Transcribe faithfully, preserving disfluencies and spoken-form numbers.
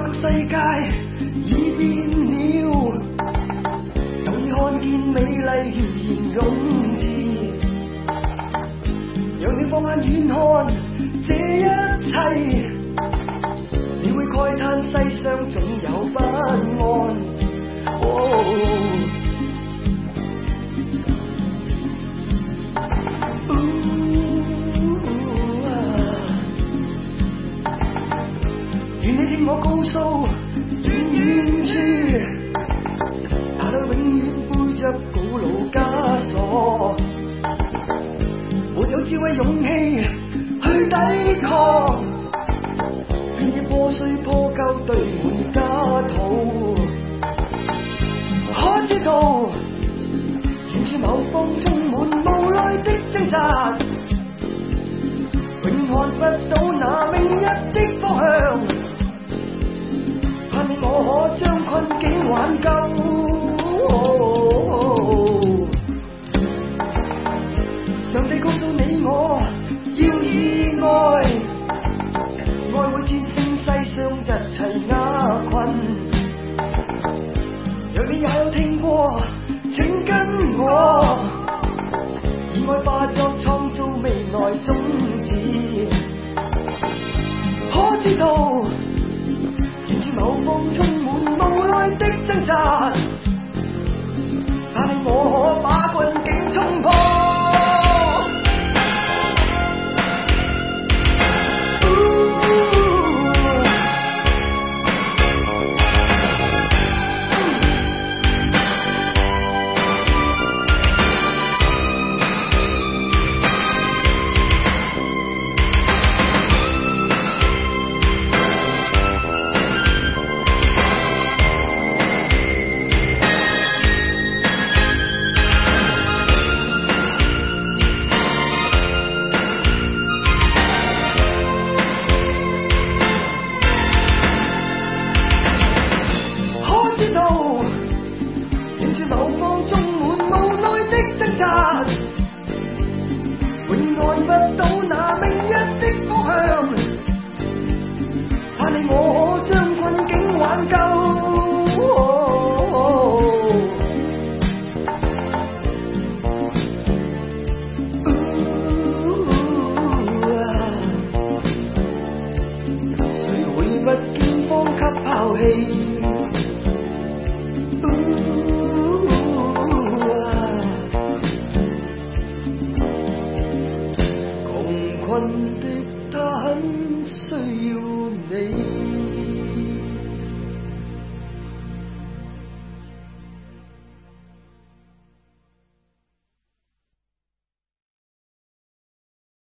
覺世界已變了，容易看見美麗如然湧至，讓你放眼遠看這一切，你會慨嘆世上總有不安。哦我告訴遠遠處，那裏永遠背着古老枷鎖，沒有智慧勇氣去抵抗，遍野破碎破舊堆滿家土。可知道遠處某方充滿無奈的掙扎，永遠看不到那明日的方向。盼你我可將困境挽救。上帝告訴你我要以愛，愛會戰勝世上一切厄困。讓你也有聽過，請跟我，以愛化作創造未來種子。可知道某方充滿無奈的掙扎，但係我可把困境衝破。永遠看不到那明日的方向，盼你我可將困境挽救。誰會不驚慌給拋棄？困的他很需要你。